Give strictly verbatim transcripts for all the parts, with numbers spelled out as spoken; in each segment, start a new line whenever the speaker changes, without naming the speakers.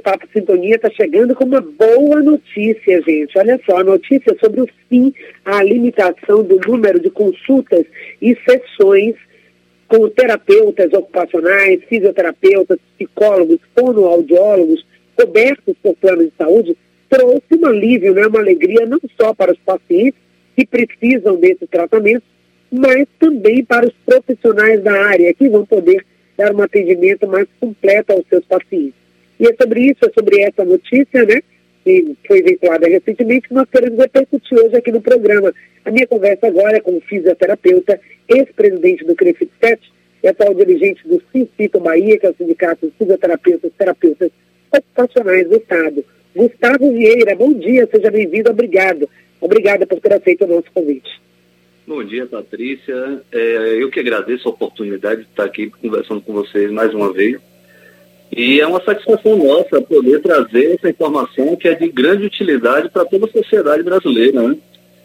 Papo Sintonia está chegando com uma boa notícia, gente. Olha só, a notícia sobre o fim à limitação do número de consultas e sessões com terapeutas ocupacionais, fisioterapeutas, psicólogos, fonoaudiólogos, cobertos por plano de saúde, trouxe um alívio, né, uma alegria não só para os pacientes que precisam desse tratamento, mas também para os profissionais da área, que vão poder dar um atendimento mais completo aos seus pacientes. E é sobre isso, é sobre essa notícia, né, que foi veiculada recentemente, que nós queremos repercutir hoje aqui no programa. A minha conversa agora é com o fisioterapeuta, ex-presidente do CREFIT sete, e atual dirigente do Sinfito Bahia, que é o Sindicato de Fisioterapeutas e Terapeutas Ocupacionais do Estado. Gustavo Vieira, bom dia, seja bem-vindo, obrigado. Obrigada por ter aceito o nosso convite.
Bom dia, Patrícia. É, eu que agradeço a oportunidade de estar aqui conversando com vocês mais uma vez. E é uma satisfação nossa poder trazer essa informação que é de grande utilidade para toda a sociedade brasileira, né?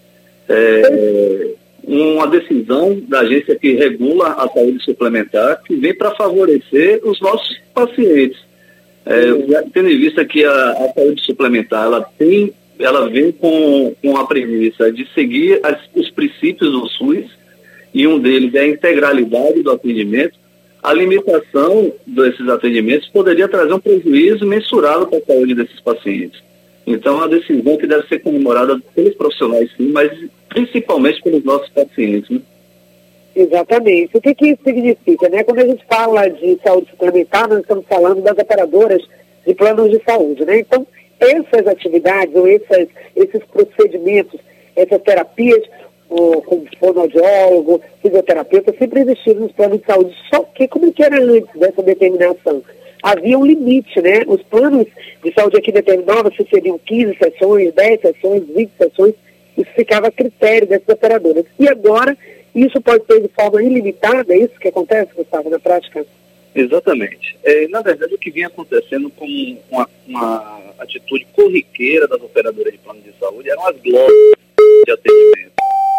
É, uma decisão da agência que regula a saúde suplementar que vem para favorecer os nossos pacientes. É, tendo em vista que a, a saúde suplementar ela, tem, ela vem com, com a premissa de seguir as, os princípios do SUS, e um deles é a integralidade do atendimento. A limitação desses atendimentos poderia trazer um prejuízo mensurável para a saúde desses pacientes. Então, é uma decisão que deve ser comemorada pelos profissionais, sim, mas principalmente pelos nossos pacientes, né?
Exatamente. O que, que isso significa, né? Quando a gente fala de saúde suplementar, nós estamos falando das operadoras de planos de saúde, né? Então, essas atividades, ou essas, esses procedimentos, essas terapias, ou, como fonoaudiólogo, fisioterapeuta, sempre existiram nos planos de saúde. Só que, como que era antes dessa determinação? Havia um limite, né? Os planos de saúde aqui determinavam se seriam quinze sessões, dez sessões, vinte sessões, isso ficava a critério dessas operadoras. E agora, isso pode ser de forma ilimitada, é isso que acontece, Gustavo, na prática?
Exatamente. É, na verdade, o que vinha acontecendo com uma, uma atitude corriqueira das operadoras de plano de saúde eram as glosas de atendimento.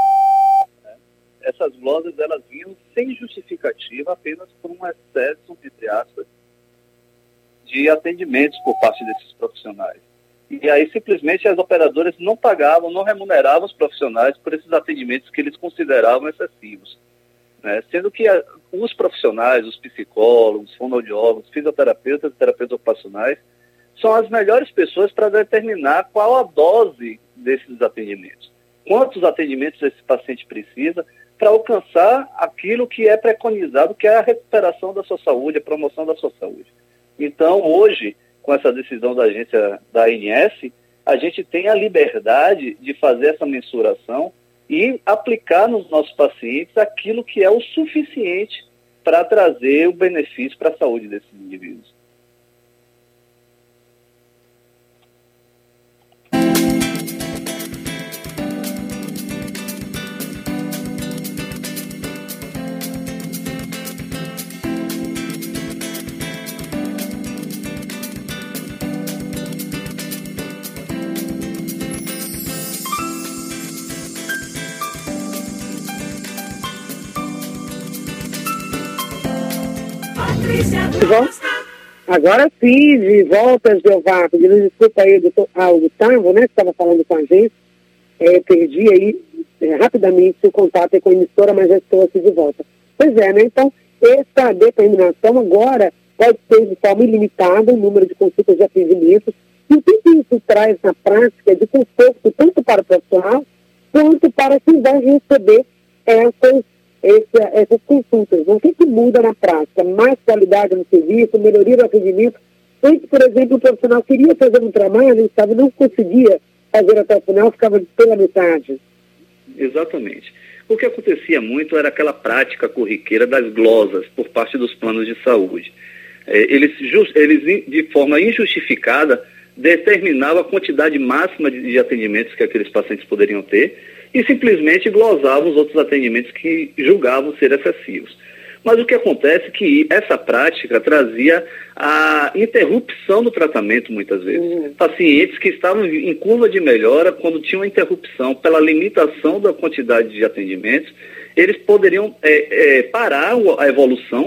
Essas glosas, elas vinham sem justificativa, apenas por um excesso, entre aspas, de atendimentos por parte desses profissionais. E aí, simplesmente, as operadoras não pagavam, não remuneravam os profissionais por esses atendimentos que eles consideravam excessivos, né? Sendo que a, os profissionais, os psicólogos, fonoaudiólogos, fisioterapeutas e terapeutas ocupacionais são as melhores pessoas para determinar qual a dose desses atendimentos, quantos atendimentos esse paciente precisa para alcançar aquilo que é preconizado, que é a recuperação da sua saúde, a promoção da sua saúde. Então, hoje, com essa decisão da agência da A N S, a gente tem a liberdade de fazer essa mensuração e aplicar nos nossos pacientes aquilo que é o suficiente para trazer o benefício para a saúde desses indivíduos.
Agora sim, de volta, Jeová, pedindo desculpa aí ao Gustavo, né, que estava falando com a gente, é, perdi aí é, rapidamente o contato com a emissora, mas já estou aqui de volta. Pois é, né, então, essa determinação agora pode ser de forma ilimitada o número de consultas de atendimento, e o que isso traz na prática de conforto tanto para o profissional quanto para quem vai receber essas Essa, essas consultas. O que, que muda na prática? Mais qualidade no serviço, melhoria do atendimento. Antes, por exemplo, o profissional queria fazer um trabalho, estava, não conseguia fazer até o final, ficava pela metade.
Exatamente. O que acontecia muito era aquela prática corriqueira das glosas por parte dos planos de saúde. É, eles, just, eles, de forma injustificada, determinavam a quantidade máxima de, de atendimentos que aqueles pacientes poderiam ter, e simplesmente glosavam os outros atendimentos que julgavam ser excessivos. Mas o que acontece é que essa prática trazia a interrupção do tratamento, muitas vezes. Uhum. Pacientes que estavam em curva de melhora, quando tinham interrupção pela limitação da quantidade de atendimentos, eles poderiam é, é, parar a evolução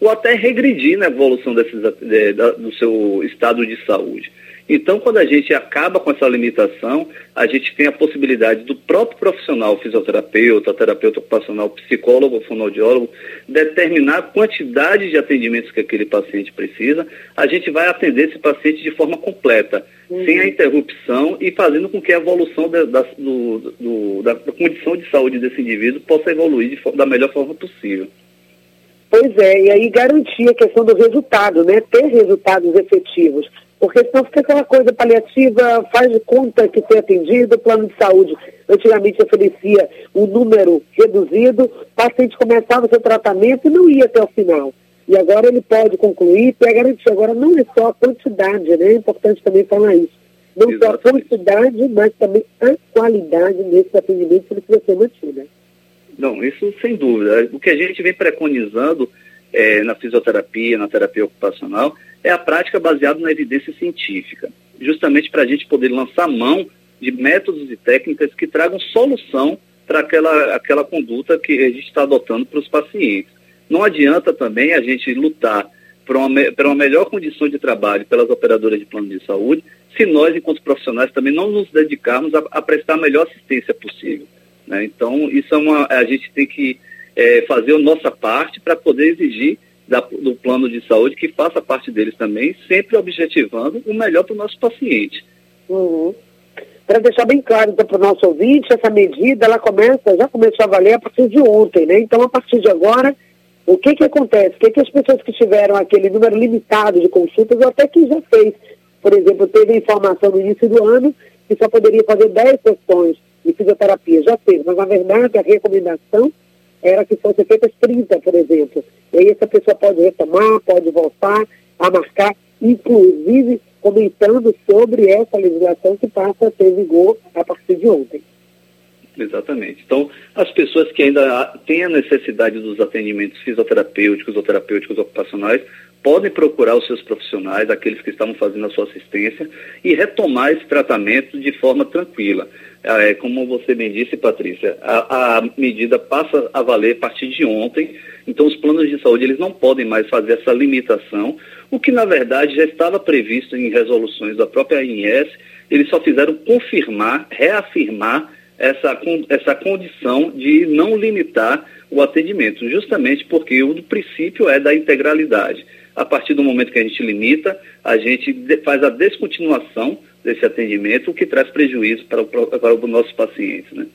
ou até regredir na evolução desses, de, da, do seu estado de saúde. Então, quando a gente acaba com essa limitação, a gente tem a possibilidade do próprio profissional, fisioterapeuta, terapeuta ocupacional, psicólogo, fonoaudiólogo, determinar a quantidade de atendimentos que aquele paciente precisa. A gente vai atender esse paciente de forma completa, uhum. sem a interrupção e fazendo com que a evolução da, da, do, do, da condição de saúde desse indivíduo possa evoluir de, da melhor forma possível.
Pois é, e aí garantir a questão do resultado, né? Ter resultados efetivos. Porque senão fica aquela coisa paliativa, faz de conta que foi atendido, o plano de saúde antigamente oferecia um número reduzido, o paciente começava o seu tratamento e não ia até o final. E agora ele pode concluir, ter a garantia. Agora não é só a quantidade, né? É importante também falar isso. Não Exatamente. Só a quantidade, mas também a qualidade nesse atendimento que precisa ser mantida.
Não, isso sem dúvida. O que a gente vem preconizando é, na fisioterapia, na terapia ocupacional, é a prática baseada na evidência científica, justamente para a gente poder lançar mão de métodos e técnicas que tragam solução para aquela, aquela conduta que a gente está adotando para os pacientes. Não adianta também a gente lutar por uma, por uma melhor condição de trabalho pelas operadoras de plano de saúde, se nós, enquanto profissionais, também não nos dedicarmos a, a prestar a melhor assistência possível, né? Então, isso é uma, a gente tem que é, fazer a nossa parte para poder exigir Da, do plano de saúde, que faça parte deles também, sempre objetivando o melhor para o nosso paciente.
Uhum. Para deixar bem claro então, para o nosso ouvinte, essa medida ela começa, já começou a valer a partir de ontem, né? Então, a partir de agora, o que que acontece? O que que as pessoas que tiveram aquele número limitado de consultas, ou até que já fez, por exemplo, teve informação no início do ano que só poderia fazer dez sessões de fisioterapia, já fez, mas na verdade a recomendação era que fosse feitas trinta, por exemplo. E aí essa pessoa pode retomar, pode voltar a marcar, inclusive comentando sobre essa legislação que passa a ter vigor a partir de ontem.
Exatamente. Então, as pessoas que ainda têm a necessidade dos atendimentos fisioterapêuticos ou terapêuticos ocupacionais podem procurar os seus profissionais, aqueles que estavam fazendo a sua assistência, e retomar esse tratamento de forma tranquila. É, como você bem disse, Patrícia, a, a medida passa a valer a partir de ontem, então os planos de saúde eles não podem mais fazer essa limitação, o que na verdade já estava previsto em resoluções da própria A N S, eles só fizeram confirmar, reafirmar essa, essa condição de não limitar o atendimento, justamente porque o do princípio é da integralidade. A partir do momento que a gente limita, a gente faz a descontinuação desse atendimento, o que traz prejuízo para, o, para os nossos pacientes, né?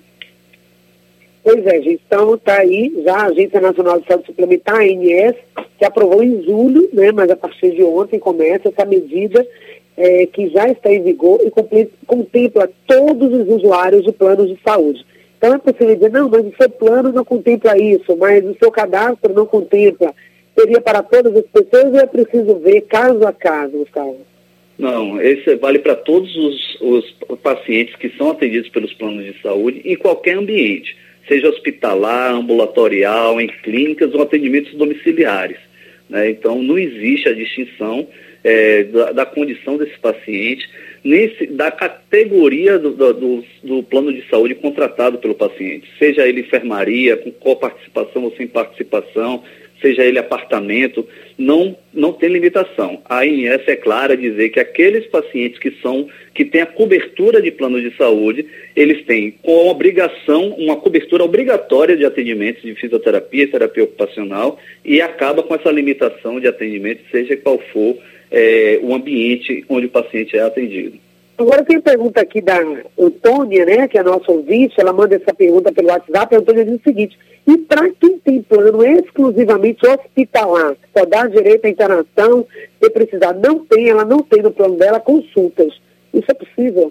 Pois é, gente. Então está aí já a Agência Nacional de Saúde Suplementar, a A N S, que aprovou em julho, né, mas a partir de ontem começa essa medida é, que já está em vigor e contempla todos os usuários de planos de saúde. Então é possível dizer, não, mas o seu plano não contempla isso, mas o seu cadastro não contempla. Seria para todas as pessoas ou é preciso ver caso a caso, Gustavo?
Não, esse vale para todos os, os pacientes que são atendidos pelos planos de saúde em qualquer ambiente, seja hospitalar, ambulatorial, em clínicas ou atendimentos domiciliares, né? Então, não existe a distinção é, da, da condição desse paciente, nem se, da categoria do, do, do plano de saúde contratado pelo paciente, seja ele enfermaria, com coparticipação ou sem participação, seja ele apartamento, não, não tem limitação. A A N S é clara a dizer que aqueles pacientes que são, que têm a cobertura de plano de saúde, eles têm com obrigação, uma cobertura obrigatória de atendimentos de fisioterapia e terapia ocupacional e acaba com essa limitação de atendimento, seja qual for é, o ambiente onde o paciente é atendido.
Agora tem pergunta aqui da Antônia, né, que é a nossa ouvinte, ela manda essa pergunta pelo WhatsApp, a Antônia diz o seguinte, e para quem tem plano exclusivamente hospitalar, só dá direito à internação, se precisar, não tem, ela não tem no plano dela consultas, isso é possível?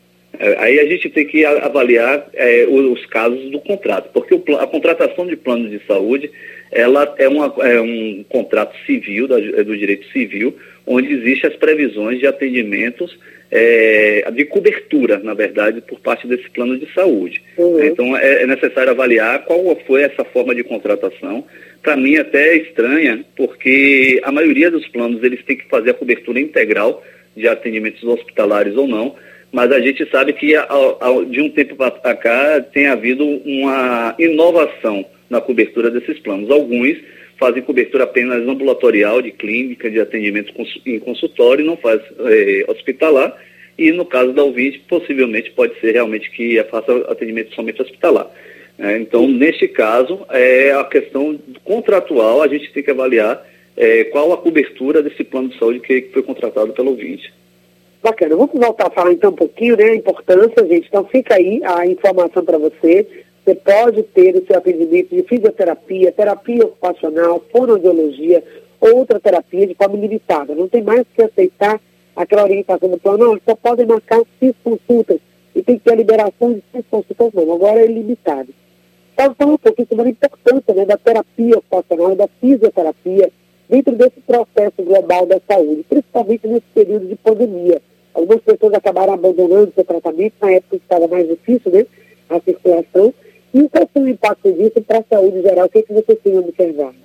É, aí a gente tem que avaliar é, os casos do contrato, porque o, a contratação de plano de saúde, ela é, uma, é um contrato civil, da, do direito civil, onde existem as previsões de atendimentos É, de cobertura, na verdade, por parte desse plano de saúde. Uhum. Então, é, é necessário avaliar qual foi essa forma de contratação. Para mim, até é estranha, porque a maioria dos planos, eles têm que fazer a cobertura integral de atendimentos hospitalares ou não, mas a gente sabe que, ao, ao, de um tempo para cá, tem havido uma inovação na cobertura desses planos. Alguns fazem cobertura apenas ambulatorial de clínica, de atendimento em consultório, não faz é, hospitalar, e no caso da ouvinte, possivelmente pode ser realmente que faça atendimento somente hospitalar. É, então, neste caso, é a questão contratual, a gente tem que avaliar é, qual a cobertura desse plano de saúde que foi contratado pelo ouvinte.
Bacana, vamos voltar a falar então um pouquinho, né, a importância, gente. Então fica aí a informação para você. Você pode ter o seu atendimento de fisioterapia, terapia ocupacional, fonoaudiologia, outra terapia de forma ilimitada. Não tem mais que aceitar aquela orientação do plano, não, só podem marcar seis consultas e tem que ter a liberação de seis consultas, não, agora é ilimitado. Então, falar um pouquinho sobre a importância, né, da terapia ocupacional e da fisioterapia dentro desse processo global da saúde, principalmente nesse período de pandemia. Algumas pessoas acabaram abandonando seu tratamento, na época estava mais difícil, né, a circulação. E qual foi o impacto disso para a saúde geral? O que, é que vocês têm observado?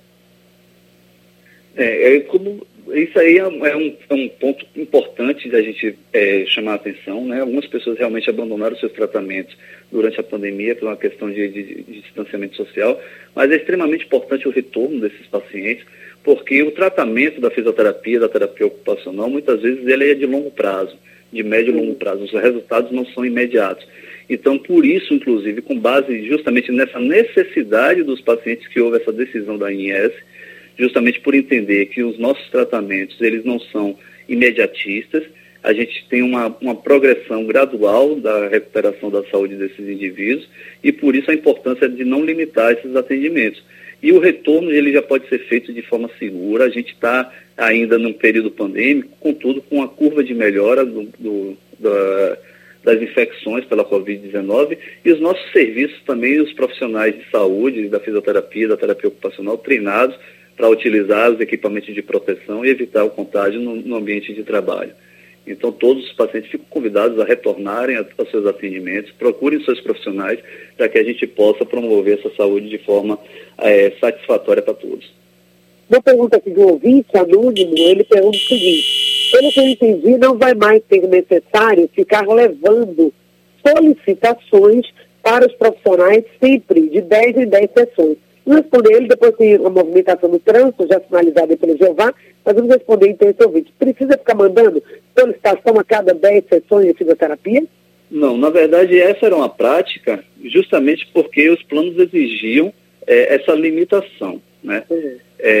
É, é como, isso aí é, é, um, é um ponto importante da gente é, chamar a atenção, né? Algumas pessoas realmente abandonaram seus tratamentos durante a pandemia por uma questão de, de, de distanciamento social, mas é extremamente importante o retorno desses pacientes, porque o tratamento da fisioterapia, da terapia ocupacional, muitas vezes ele é de longo prazo, de médio e longo prazo. Os resultados não são imediatos. Então, por isso, inclusive, com base justamente nessa necessidade dos pacientes que houve essa decisão da A N S, justamente por entender que os nossos tratamentos, eles não são imediatistas, a gente tem uma, uma progressão gradual da recuperação da saúde desses indivíduos e, por isso, a importância de não limitar esses atendimentos. E o retorno, ele já pode ser feito de forma segura. A gente está ainda num período pandêmico, contudo, com a curva de melhora do, do, da, das infecções pela covid dezenove e os nossos serviços também, os profissionais de saúde, da fisioterapia, da terapia ocupacional, treinados para utilizar os equipamentos de proteção e evitar o contágio no, no ambiente de trabalho. Então, todos os pacientes ficam convidados a retornarem a, aos seus atendimentos, procurem seus profissionais para que a gente possa promover essa saúde de forma é, satisfatória para todos.
Uma pergunta aqui do ouvinte, anônimo, ele pergunta o seguinte: pelo que eu entendi, não vai mais ser necessário ficar levando solicitações para os profissionais sempre de dez em dez sessões. Vamos responder ele, depois tem a movimentação do trânsito, já sinalizada pelo Jeová, mas vamos responder então esse ouvinte. Precisa ficar mandando solicitação a cada dez sessões de fisioterapia?
Não, na verdade essa era uma prática justamente porque os planos exigiam é, essa limitação, né? Uhum.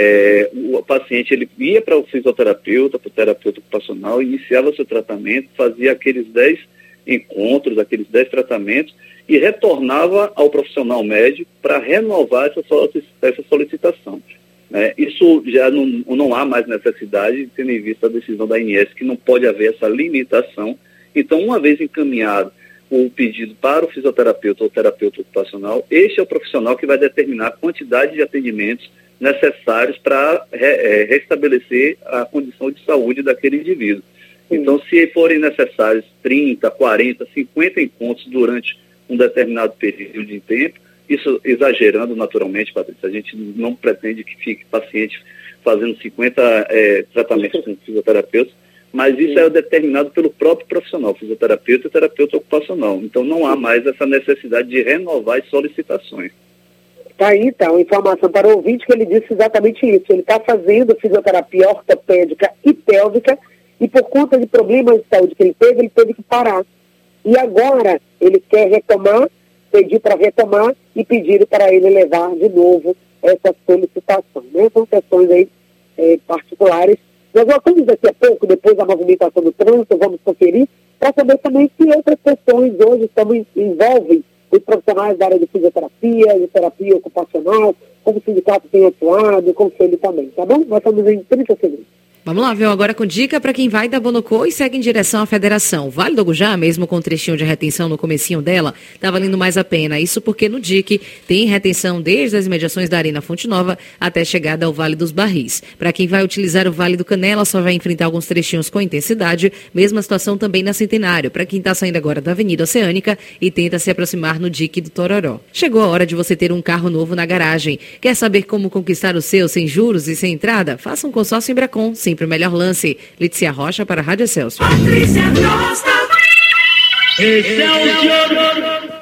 É, o paciente ele ia para o fisioterapeuta, para o terapeuta ocupacional, iniciava seu tratamento, fazia aqueles dez encontros, aqueles dez tratamentos e retornava ao profissional médico para renovar essa, essa solicitação. Né? Isso já não, não há mais necessidade, tendo em vista a decisão da A N S, que não pode haver essa limitação. Então, uma vez encaminhado o pedido para o fisioterapeuta ou terapeuta ocupacional, este é o profissional que vai determinar a quantidade de atendimentos necessários para re, é, restabelecer a condição de saúde daquele indivíduo. Sim. Então, se forem necessários trinta, quarenta, cinquenta encontros durante um determinado período de tempo, isso exagerando naturalmente, Patrícia, a gente não pretende que fique paciente fazendo cinquenta é, tratamentos com fisioterapeuta, mas isso é determinado pelo próprio profissional, fisioterapeuta e terapeuta ocupacional. Então não há mais essa necessidade de renovar as solicitações.
Está aí, então, informação para o ouvinte que ele disse exatamente isso. Ele está fazendo fisioterapia ortopédica e pélvica e por conta de problemas de saúde que ele teve, ele teve que parar. E agora ele quer retomar, pedir para retomar e pedir para ele levar de novo essa solicitação. Né? São questões aí é, particulares. Nós voltamos daqui a pouco, depois da movimentação do trânsito, vamos conferir, para saber também se outras questões hoje também envolvem os profissionais da área de fisioterapia, de terapia ocupacional, como o sindicato tem atuado, como ele também, tá bom? Nós estamos em trinta segundos.
Vamos lá, viu? Agora com dica para quem vai da Bonocô e segue em direção à Federação. Vale do Agujá, mesmo com um trechinho de retenção no comecinho dela, tá valendo mais a pena. Isso porque no D I C tem retenção desde as imediações da Arena Fonte Nova até a chegada ao Vale dos Barris. Para quem vai utilizar o Vale do Canela, só vai enfrentar alguns trechinhos com intensidade. Mesma situação também na Centenário, para quem está saindo agora da Avenida Oceânica e tenta se aproximar no D I C do Tororó. Chegou a hora de você ter um carro novo na garagem. Quer saber como conquistar o seu sem juros e sem entrada? Faça um consórcio Embracon. Sempre o melhor lance. Lícia Rocha para a Rádio Excelsior.
Patrícia Costa. Excelsior.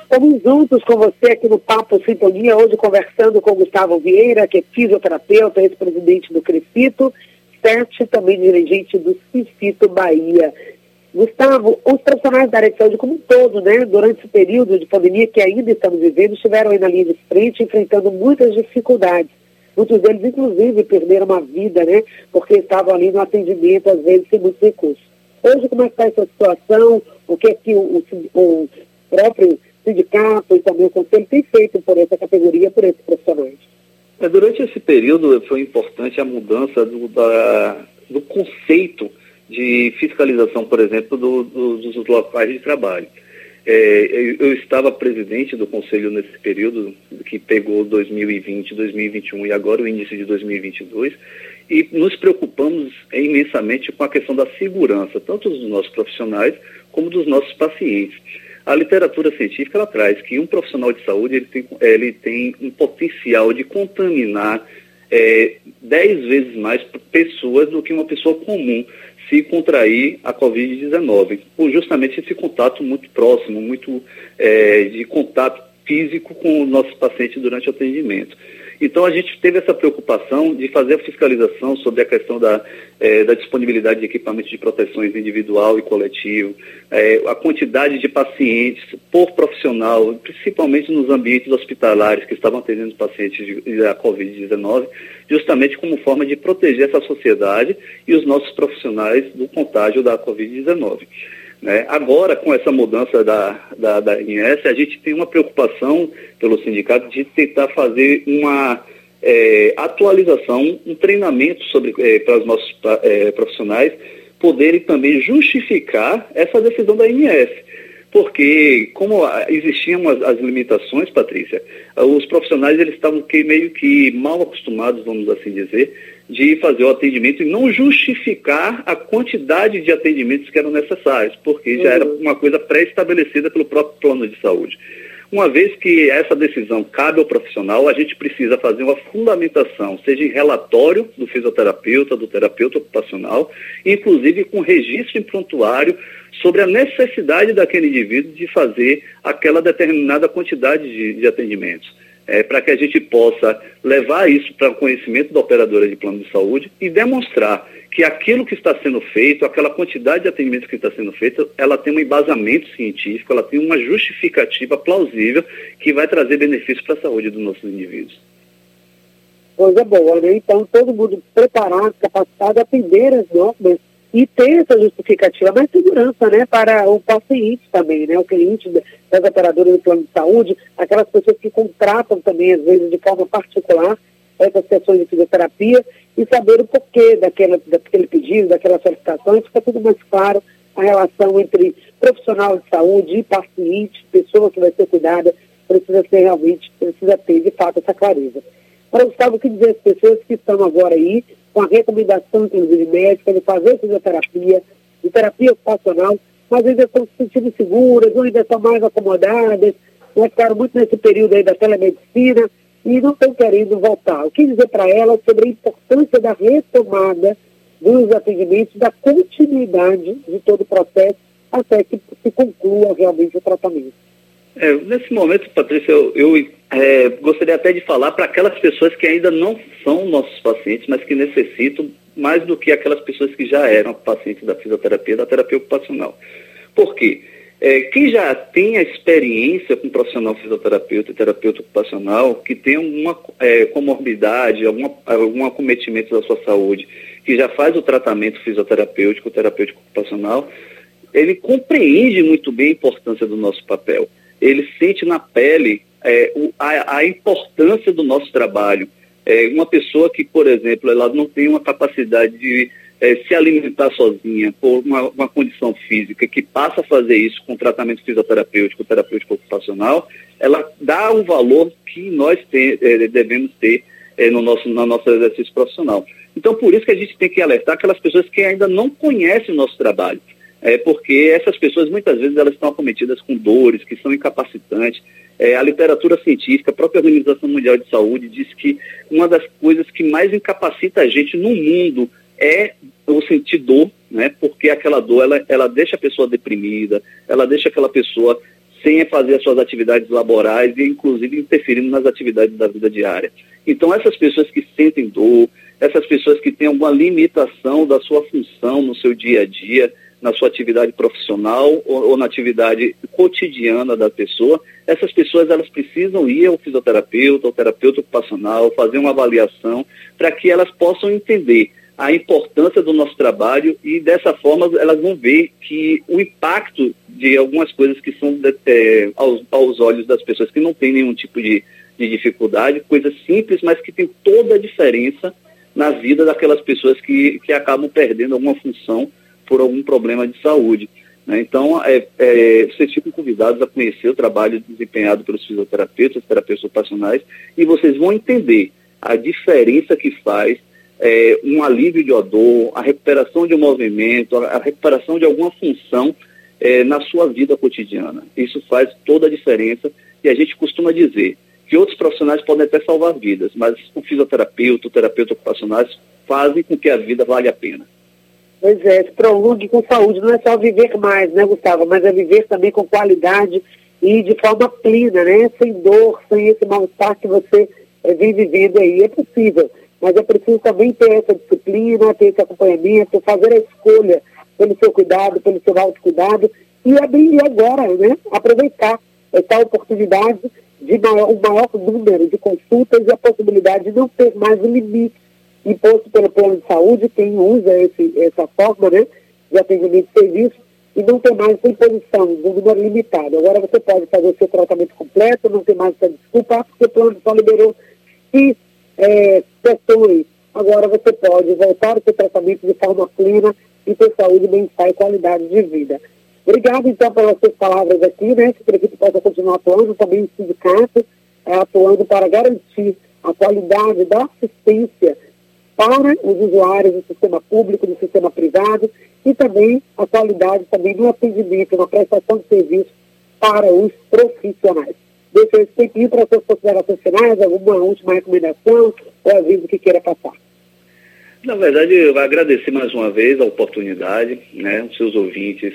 Estamos juntos com você aqui no Papo Sintonia, hoje conversando com Gustavo Vieira, que é fisioterapeuta, ex-presidente do CRECITO, Sete, também dirigente do CIFITO Bahia. Gustavo, os profissionais da área de saúde como um todo, né, durante esse período de pandemia que ainda estamos vivendo, estiveram aí na linha de frente, enfrentando muitas dificuldades. Muitos deles, inclusive, perderam uma vida, né, porque estavam ali no atendimento, às vezes, sem muitos recursos. Hoje, como é que está essa situação? O que é que o, o, o próprio sindicato e também o conselho tem feito por essa categoria, por esses profissionais?
É, durante esse período foi importante a mudança do, da, do conceito de fiscalização, por exemplo, do, do, dos locais de trabalho. É, eu, eu estava presidente do conselho nesse período, que pegou dois mil e vinte, dois mil e vinte e um e agora o início de dois mil e vinte e dois, e nos preocupamos imensamente com a questão da segurança, tanto dos nossos profissionais como dos nossos pacientes. A literatura científica ela traz que um profissional de saúde ele tem, ele tem um potencial de contaminar é, dez vezes mais pessoas do que uma pessoa comum se contrair a covid dezenove, por justamente esse contato muito próximo, muito é, de contato físico com o nosso paciente durante o atendimento. Então, a gente teve essa preocupação de fazer a fiscalização sobre a questão da, eh, da disponibilidade de equipamentos de proteções individual e coletivo, eh, a quantidade de pacientes por profissional, principalmente nos ambientes hospitalares que estavam atendendo pacientes da covid dezenove, justamente como forma de proteger essa sociedade e os nossos profissionais do contágio da covid dezenove. Né? Agora, com essa mudança da, da, da I N S, a gente tem uma preocupação pelo sindicato de tentar fazer uma é, atualização, um treinamento sobre, é, para os nossos é, profissionais poderem também justificar essa decisão da I N S. Porque, como existiam as, as limitações, Patrícia, os profissionais eles estavam que, meio que mal acostumados, vamos assim dizer, de fazer o atendimento e não justificar a quantidade de atendimentos que eram necessários, porque já era uma coisa pré-estabelecida pelo próprio plano de saúde. Uma vez que essa decisão cabe ao profissional, a gente precisa fazer uma fundamentação, seja em relatório do fisioterapeuta, do terapeuta ocupacional, inclusive com registro em prontuário sobre a necessidade daquele indivíduo de fazer aquela determinada quantidade de, de atendimentos. É, para que a gente possa levar isso para o conhecimento da operadora de plano de saúde e demonstrar que aquilo que está sendo feito, aquela quantidade de atendimentos que está sendo feita, ela tem um embasamento científico, ela tem uma justificativa plausível que vai trazer benefícios para a saúde dos nossos indivíduos.
Coisa boa, né? Então, todo mundo preparado, capacitado a atender as normas e ter essa justificativa, mas segurança, né, para o paciente também, né, o cliente das operadoras do plano de saúde, aquelas pessoas que contratam também, às vezes, de forma particular, essas sessões de fisioterapia, e saber o porquê daquela, daquele pedido, daquela solicitação, e fica tudo mais claro a relação entre profissional de saúde e paciente, pessoa que vai ser cuidada, precisa ser realmente, precisa ter, de fato, essa clareza. Para Gustavo, o que dizer às pessoas que estão agora aí, com a recomendação, inclusive, médica, de fazer fisioterapia, de terapia ocupacional, mas ainda estão se sentindo seguras, ou ainda estão mais acomodadas, né, ficaram muito nesse período aí da telemedicina e não estão querendo voltar. O que dizer para elas sobre a importância da retomada dos atendimentos, da continuidade de todo o processo, até que se conclua realmente o tratamento?
É, nesse momento, Patrícia, eu, eu é, gostaria até de falar para aquelas pessoas que ainda não são nossos pacientes, mas que necessitam mais do que aquelas pessoas que já eram pacientes da fisioterapia, da terapia ocupacional. Por quê? É, quem já tem a experiência com profissional fisioterapeuta e terapeuta ocupacional, que tem alguma é, comorbidade, alguma, algum acometimento da sua saúde, que já faz o tratamento fisioterapêutico, terapêutico ocupacional, ele compreende muito bem a importância do nosso papel. Ele sente na pele é, o, a, a importância do nosso trabalho. É, uma pessoa que, por exemplo, ela não tem uma capacidade de é, se alimentar sozinha por uma, uma condição física, que passa a fazer isso com tratamento fisioterapêutico, terapêutico ocupacional, ela dá o valor que nós te, é, devemos ter é, no nosso, no nosso exercício profissional. Então, por isso que a gente tem que alertar aquelas pessoas que ainda não conhecem o nosso trabalho. É porque essas pessoas, muitas vezes, elas estão acometidas com dores, que são incapacitantes. É, a literatura científica, a própria Organização Mundial de Saúde, diz que uma das coisas que mais incapacita a gente no mundo é o sentir dor, né? Porque aquela dor, ela, ela deixa a pessoa deprimida, ela deixa aquela pessoa sem fazer as suas atividades laborais e, inclusive, interferindo nas atividades da vida diária. Então, essas pessoas que sentem dor, essas pessoas que têm alguma limitação da sua função no seu dia a dia, na sua atividade profissional ou, ou na atividade cotidiana da pessoa, essas pessoas elas precisam ir ao fisioterapeuta, ao terapeuta ocupacional, fazer uma avaliação para que elas possam entender a importância do nosso trabalho e dessa forma elas vão ver que o impacto de algumas coisas que são é, aos, aos olhos das pessoas que não têm nenhum tipo de, de dificuldade, coisas simples, mas que tem toda a diferença na vida daquelas pessoas que, que acabam perdendo alguma função por algum problema de saúde. Né? Então, é, é, vocês ficam convidados a conhecer o trabalho desempenhado pelos fisioterapeutas, terapeutas ocupacionais, e vocês vão entender a diferença que faz é, um alívio de dor, a recuperação de um movimento, a, a recuperação de alguma função é, na sua vida cotidiana. Isso faz toda a diferença e a gente costuma dizer que outros profissionais podem até salvar vidas, mas o fisioterapeuta, o terapeuta ocupacional fazem com que a vida valha a pena.
Pois é, se prolongue com saúde, não é só viver mais, né, Gustavo, mas é viver também com qualidade e de forma plena, né, sem dor, sem esse mal-estar que você é, vem vivendo aí. É possível, mas é preciso também ter essa disciplina, ter esse acompanhamento, fazer a escolha pelo seu cuidado, pelo seu autocuidado e abrir agora, né, aproveitar essa oportunidade de maior, um maior número de consultas e a possibilidade de não ter mais um limite imposto pelo plano de saúde, quem usa esse, essa forma, né, de atendimento de serviço, e não tem mais essa imposição de um número limitado. Agora você pode fazer o seu tratamento completo, não tem mais essa desculpa, porque o plano só liberou X é, sessões. Agora você pode voltar ao seu tratamento de forma plena e ter saúde, bem-estar e qualidade de vida. Obrigado, então, pelas suas palavras aqui, né, que a equipe possa continuar atuando, também o sindicato, é, atuando para garantir a qualidade da assistência para os usuários do sistema público, do sistema privado, e também a qualidade também no atendimento, na prestação de serviço para os profissionais. Deixa esse tempinho para suas considerações finais, alguma última recomendação ou aviso que queira passar.
Na verdade, eu vou agradecer mais uma vez a oportunidade, né, os seus ouvintes.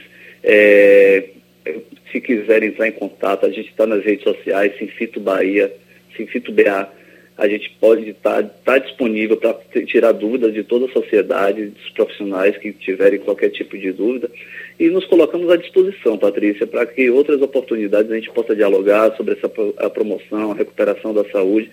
É, se quiserem entrar em contato, a gente está nas redes sociais, Sinfito Bahia, Sinfito B A. A gente pode estar tá, tá disponível para tirar dúvidas de toda a sociedade, dos profissionais que tiverem qualquer tipo de dúvida. E nos colocamos à disposição, Patrícia, para que outras oportunidades a gente possa dialogar sobre essa a promoção, a recuperação da saúde.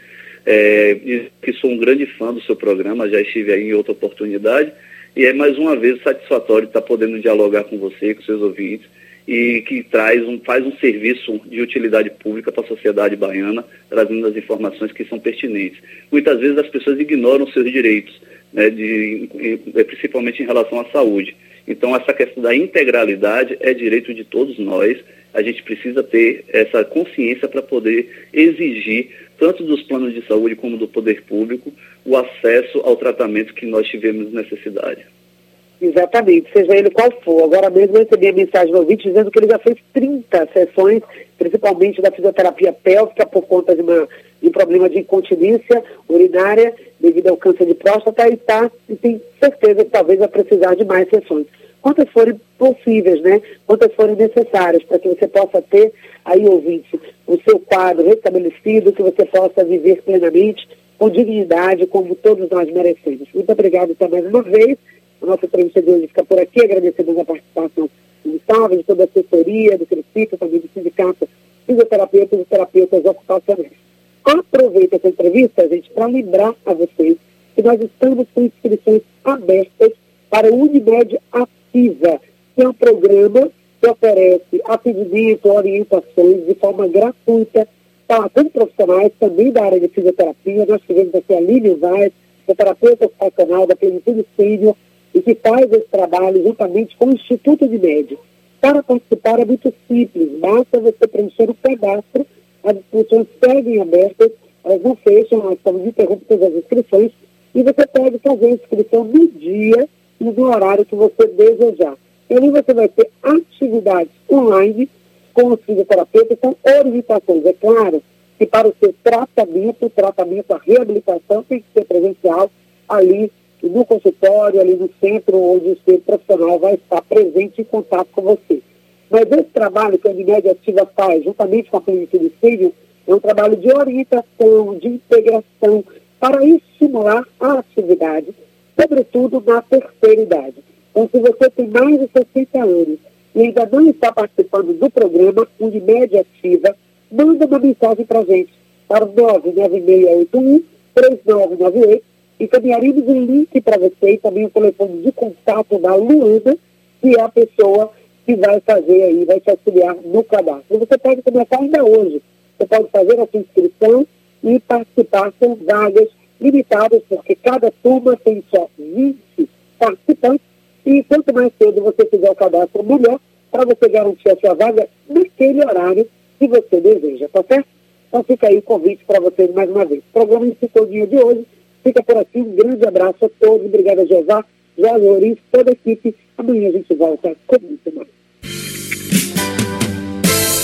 É, que sou um grande fã do seu programa, já estive aí em outra oportunidade. E é mais uma vez satisfatório estar podendo dialogar com você, com seus ouvintes, e que traz um, faz um serviço de utilidade pública para a sociedade baiana, trazendo as informações que são pertinentes. Muitas vezes as pessoas ignoram seus direitos, né, de, principalmente em relação à saúde. Então, essa questão da integralidade é direito de todos nós. A gente precisa ter essa consciência para poder exigir, tanto dos planos de saúde como do poder público, o acesso ao tratamento que nós tivemos necessidade.
Exatamente, seja ele qual for. Agora mesmo eu recebi a mensagem do ouvinte dizendo que ele já fez trinta sessões, principalmente da fisioterapia pélvica, por conta de, uma, de um problema de incontinência urinária, devido ao câncer de próstata, e, tá, e tem certeza que talvez vai precisar de mais sessões. Quantas forem possíveis, né? Quantas forem necessárias, para que você possa ter, aí, ouvinte, o seu quadro restabelecido, que você possa viver plenamente, com dignidade, como todos nós merecemos. Muito obrigado até mais uma vez. A nossa entrevista de hoje fica por aqui, agradecemos a participação do Gustavo, de toda a assessoria, do CRECIT, também do Sindicato Fisioterapeutas e Terapeutas Ocupacionais. Aproveita essa entrevista, gente, para lembrar a vocês que nós estamos com inscrições abertas para o Unimed Ativa, que é um programa que oferece atendimento, orientações de forma gratuita para todos profissionais, também da área de fisioterapia. Nós tivemos aqui a Lívia Vaz, terapeuta ocupacional da Plenitude Sênior, e que faz esse trabalho juntamente com o Instituto de Médio. Para participar é muito simples, basta você preencher o cadastro, as inscrições seguem abertas, elas não fecham, nós estamos interrompendo as inscrições, e você pode fazer a inscrição no dia e no horário que você desejar. E ali você vai ter atividades online com os fisioterapeutas, com orientações. É claro que para o seu tratamento, o tratamento, a reabilitação tem que ser presencial ali no consultório, ali no centro, onde o seu profissional vai estar presente em contato com você. Mas esse trabalho que a Unimed Ativa faz, juntamente com a Clínica de Sênior, é um trabalho de orientação, de integração, para estimular a atividade, sobretudo na terceira idade. Então, se você tem mais de sessenta anos e ainda não está participando do programa Unimed Ativa, manda uma mensagem para a gente, para o nove nove seis oito um, três nove nove oito, e encaminharemos um link para você e também o telefone de contato da Luana, que é a pessoa que vai fazer aí, vai te auxiliar no cadastro. Você pode começar ainda hoje. Você pode fazer a sua inscrição e participar. São vagas limitadas, porque cada turma tem só vinte participantes. E quanto mais cedo você fizer o cadastro, melhor, para você garantir a sua vaga naquele horário que você deseja, tá certo? Então fica aí o convite para vocês mais uma vez. O programa de sintonia de hoje fica por aqui. Um grande abraço a todos. Obrigada, Jeová, Jorge Louris, toda a equipe. Amanhã a gente volta com muito mais.